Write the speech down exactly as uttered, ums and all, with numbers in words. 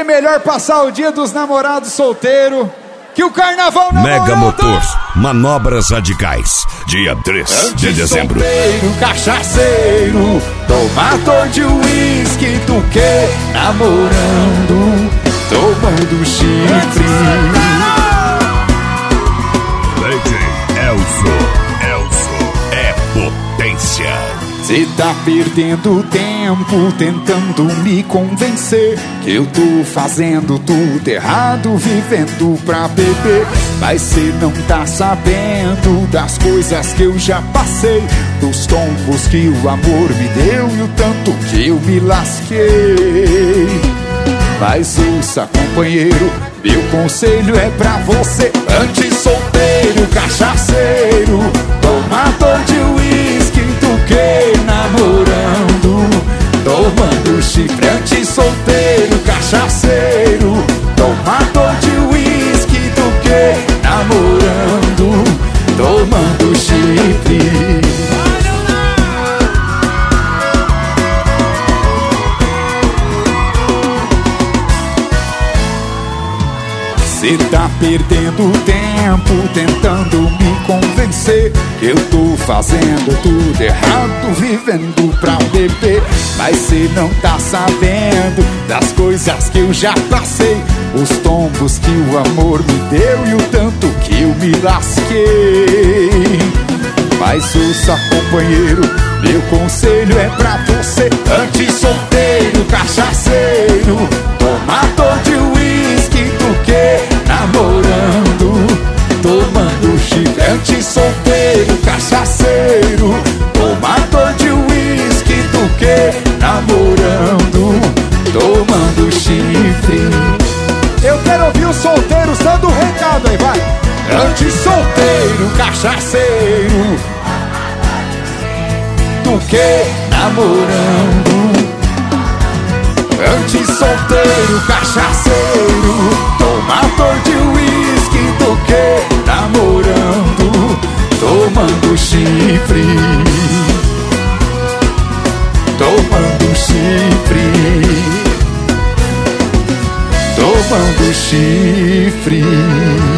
é melhor passar o dia dos namorados solteiro que o carnaval na Mega Motor, manobras radicais. Dia três de dezembro. Solteiro, cachaceiro, tomador de uísque, tu que namorando, tomando chifre. D J Elso, Elso é potência. Cê tá perdendo tempo tentando me convencer que eu tô fazendo tudo errado, vivendo pra beber. Mas cê não tá sabendo das coisas que eu já passei, dos tombos que o amor me deu e o tanto que eu me lasquei. Mas ouça, companheiro, meu conselho é pra você: antes solteiro, cachaceiro, tomador de uísque, tu que namorando, tomando chifre. Antes solteiro, cachaceiro, tomador de uísque, tu que namorando, tomando chifre. Cê tá perdendo tempo tentando me convencer que eu tô fazendo tudo errado, vivendo pra beber. Mas cê não tá sabendo das coisas que eu já passei, os tombos que o amor me deu e o tanto que eu me lasquei. Mas ouça, companheiro, meu conselho é pra você: antes solteiro, cachaceiro, tomador de uísque, tu que namorando, tomando chifre. Antes solteiro, cachaceiro, tomador de uísque, tu que namorando, tomando chifre. Eu quero ouvir os solteiros dando um recado aí, vai. Antes solteiro, cachaceiro, tu que namorando. Antes solteiro, cachaceiro, tomador de uísque, tu que namorando, tomando chifre, tomando chifre, tomando chifre.